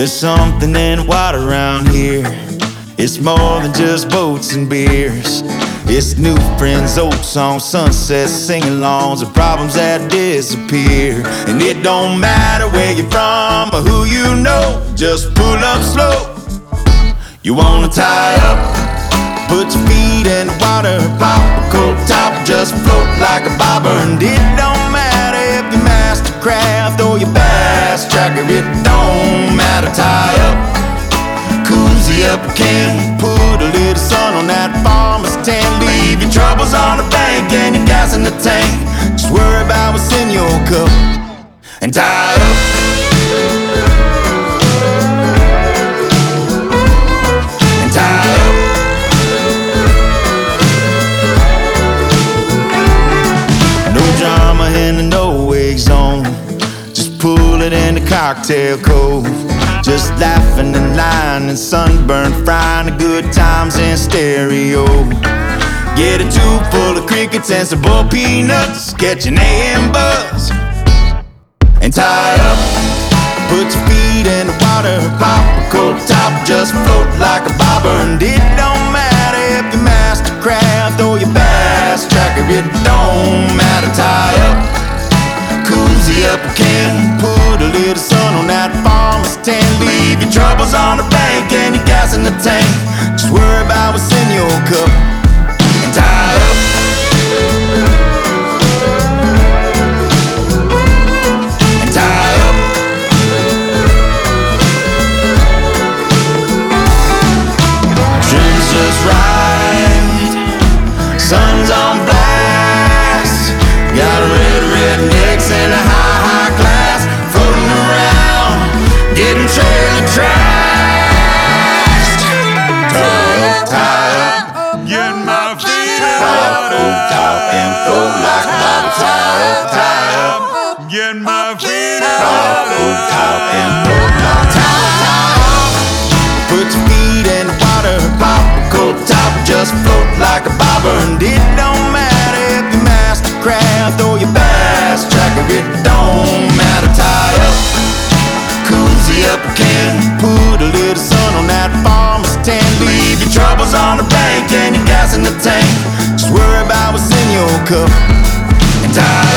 There's something in the water around here. It's more than just boats and beers. It's new friends, old songs, sunsets, sing-alongs, and problems that disappear. And it don't matter where you're from or who you know, just pull up slow. You wanna tie up, put your feet in the water, pop a cold top, just float like a bobber. And it don't matter if you master craft or you bass tracker, it don't matter. Tie up, cozy up, can put a little sun on that farmer's tan. Leave your troubles on the bank and your gas in the tank. Just worry about what's in your cup and tie up. And tie up. No drama in the no-wake zone. Just pull it in the cocktail cove. Just laughing and lying and sunburn, frying the good times in stereo. Get a tube full of crickets and some bull peanuts, catch an AM buzz and tie up. Put your feet in the water, pop a cold top, just float like a bobber. And it don't matter if you master craft or you bass tracker, it don't matter. Tie up, cozy up, can put a little sun on that farmer's tan. Leave your troubles on the bank and your gas in the tank. Just worry about what's in your cup and tie up. And tie up. Trim's just right, sun's on blast. Got a rednecks and a high class floating around, getting trailer trashed. Tie up, Get my feet pop full top and float like a bobber. Tie up, Get my feet pop full top and float like a bobber. Put your feet in the water, pop a cold top, just float like a bobber. And it don't matter if you master craft or you bass tracker, it don't matter. Tie up, cozy up, can put a little sun on that farmer's tan. Leave your troubles on the bank and your gas in the tank. Just worry about what's in your cup and tie